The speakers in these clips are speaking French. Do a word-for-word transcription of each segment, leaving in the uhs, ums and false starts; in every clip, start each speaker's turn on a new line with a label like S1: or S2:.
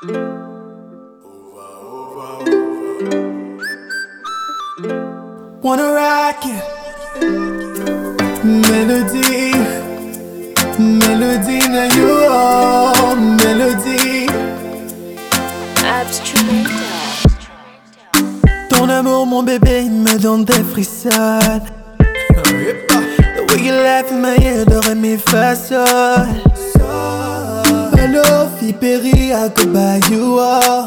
S1: Wanna rock it. Melody, melody, now you are melody. Ton amour, mon bébé, il me donne des frissons. The way you laugh in my ear, de ré mi fa sol. Hello, fille péri, I could buy you all.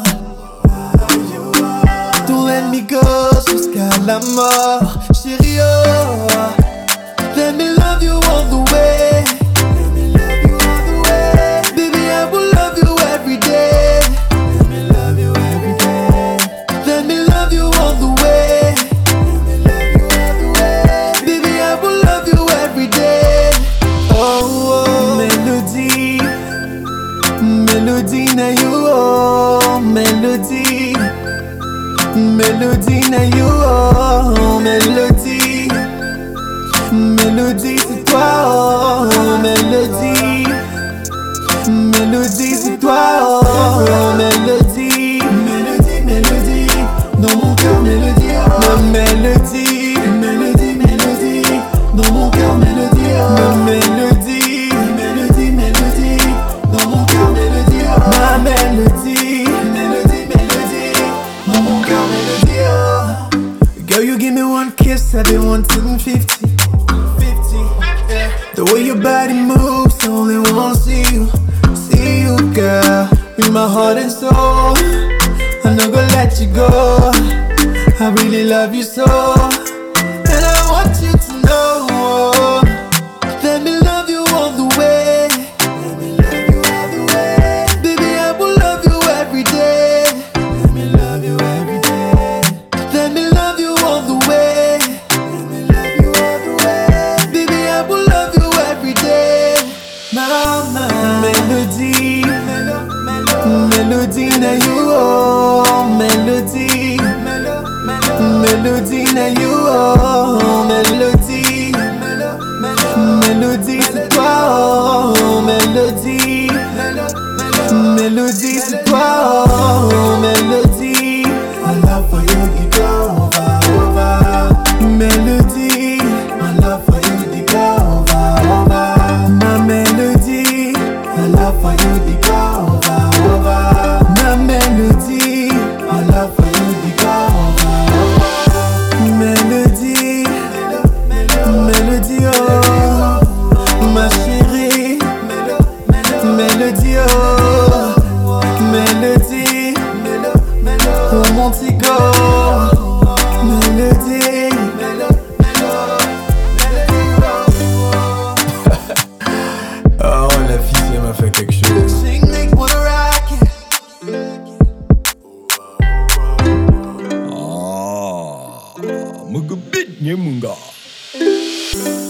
S1: Don't let me go jusqu'à la mort, chérie, oh. Let me love you all the way. Let me love you all the way. Baby, I will love you every day. Let me love you every day. Let me love you all the way. Let me love you all the way. Baby, I will love you every day. Oh, oh. Melody, melody, now you oh, melody. Melody, now you oh, melody. Melody, c'est toi oh, melody. Melody, c'est toi oh, melody. Melody, mélodie, dans mon cœur, mélodie oh. Ma mélodie, mélodie, mélodie, dans mon cœur, mélodie oh. Ma mélodie, mélodie, mélodie, dans mon cœur, mélodie oh. Ma mélodie, mélodie, mélodie, dans mon cœur, mélodie oh. Girl, you give me one kiss, I've been wanting fifty. The way your body moves, I only wanna see you, see you, girl. With my heart and soul, I'm not gonna let you go. I really love you so, and I want you to know. Let me love you all the way. Let me love you all the way. Baby, I will love you every day. Let me love you every day. Let me love you all the way. Let me love you all the way. Baby, I will love you every day. Mama, melody, melody, now you oh, melody, melody, now you oh, melody, melody, c'est toi oh, melody, melody, c'est toi oh, melody. My love for you, it go over, over. Melody, my love for you, it go over, over. My melody, my love for you, it go over, over. My melody, my love for you, it go over, over. Melody, melody, oh, ma chérie. Melody, oh, melody, romantico. Melody. Oh, la fille, elle m'a fait quelque chose.
S2: Ah, mugubit, munga.